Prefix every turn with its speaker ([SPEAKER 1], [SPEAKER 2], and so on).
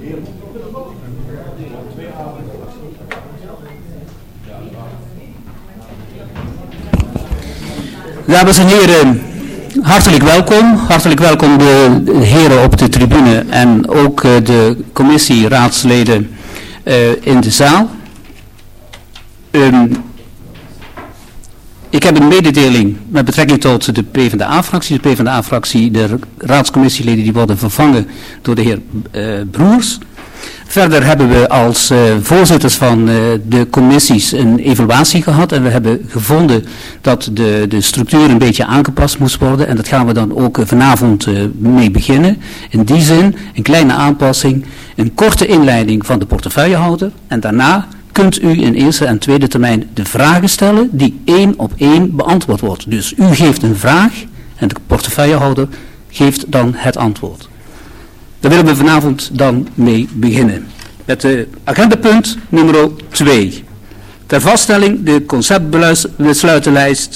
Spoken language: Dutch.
[SPEAKER 1] Dames en heren, hartelijk welkom. Hartelijk welkom de heren op de tribune en ook de commissieraadsleden in de zaal. Ik heb een mededeling met betrekking tot de PvdA-fractie. De PvdA-fractie, de raadscommissieleden die worden vervangen door de heer Broers. Verder hebben we als voorzitters van de commissies een evaluatie gehad en we hebben gevonden dat de structuur een beetje aangepast moest worden en dat gaan we dan ook vanavond mee beginnen. In die zin een kleine aanpassing, een korte inleiding van de portefeuillehouder en daarna kunt u in eerste en tweede termijn de vragen stellen die 1 op 1 beantwoord wordt. Dus u geeft een vraag en de portefeuillehouder geeft dan het antwoord. Daar willen we vanavond dan mee beginnen. Met agendapunt nummer 2. Ter vaststelling de conceptbesluitenlijst